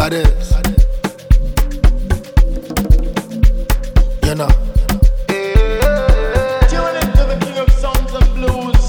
Baddest. You know. Tune into the king of sounds and blues.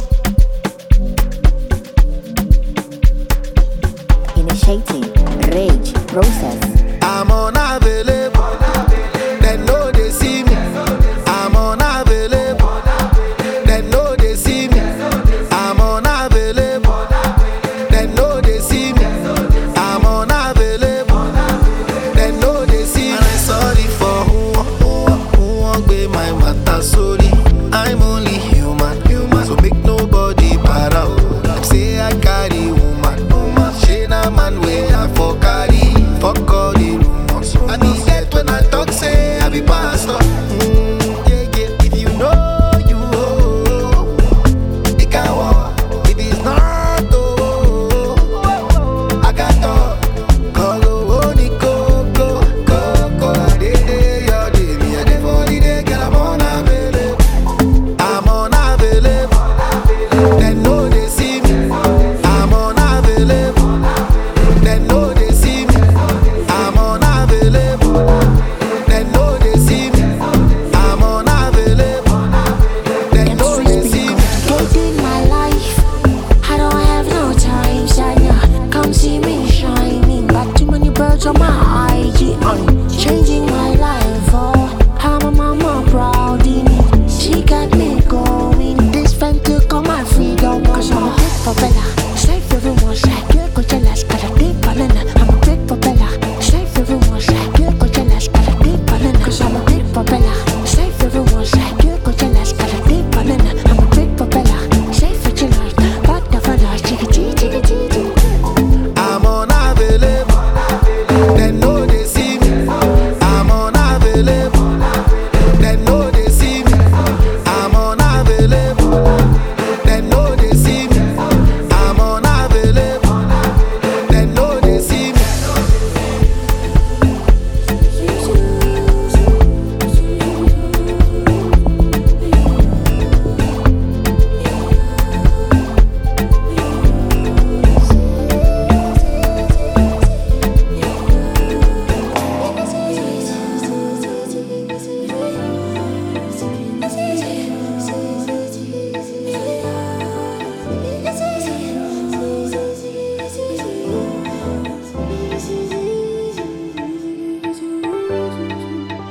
Initiating rage process. I'm unavailable. They know they see me. I'm unavailable. They know they see me. I'm unavailable. They know they see me. I'm unavailable. They know they see me. And I'm sorry for who won't be my matter. Sorry, I'm only human. So make nobody para. Them say I carry woman. She na man way I for carry. Fuck all the rumors. I need that when I talk, say I be pastor. Yeah, yeah. If you know, you know. It can walk. If it's not, oh, I got talk. Call only go. I did your day. Me, I did for the day. Girl, I'm unavailable. I'm unavailable. They know they see me. I'm unavailable. They know they see me. I'm unavailable. They know they see me. I'm unavailable. They know they see me. Complicated my life. I don't have no time, Shania. Come see me shining. Got too many birds on my